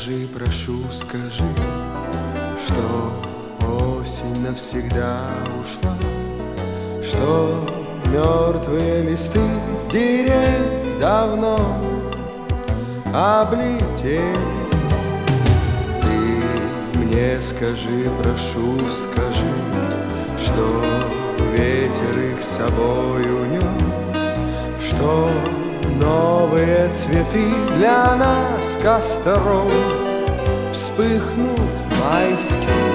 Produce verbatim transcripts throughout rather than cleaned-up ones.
скажи, прошу, скажи, что осень навсегда ушла, что мертвые листы с деревьев давно облетели. Ты мне скажи, прошу, скажи, что ветер их с собой унес, что новые цветы для нас костром вспыхнут майские.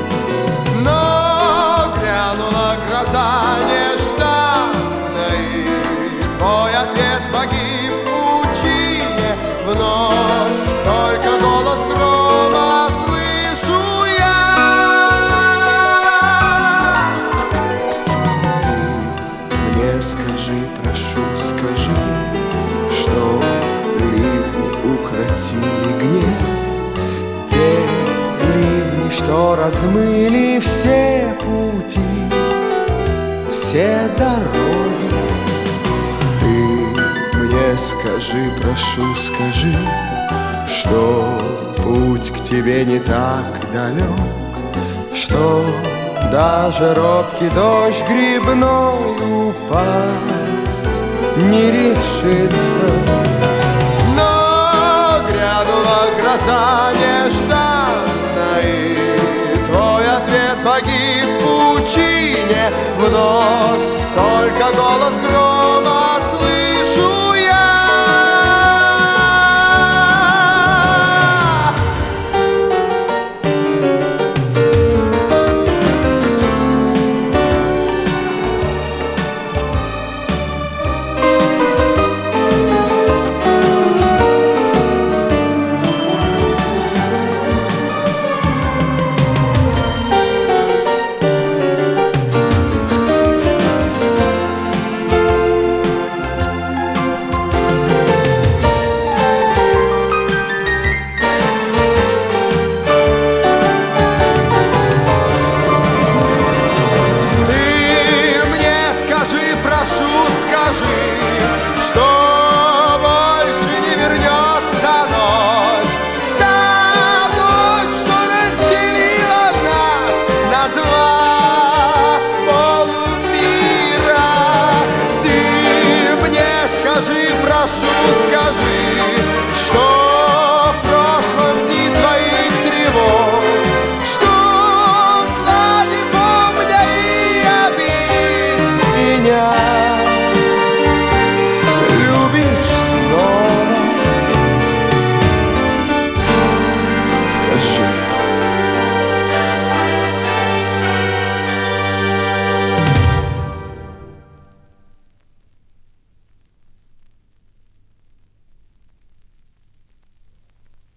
Но грянула гроза нежданно, и твой ответ погиб в пучине. Вновь только голос грома слышу я. Ты мне скажи, прошу, скажи, что ливни укротили гнев, те ливни, что размыли все пути, все дороги. Ты мне скажи, прошу, скажи, что путь к тебе не так далек, что даже робкий дождь грибной упасть не решится. Но грянула гроза нежданно, и твой ответ погиб в пучине. Вновь только голос грома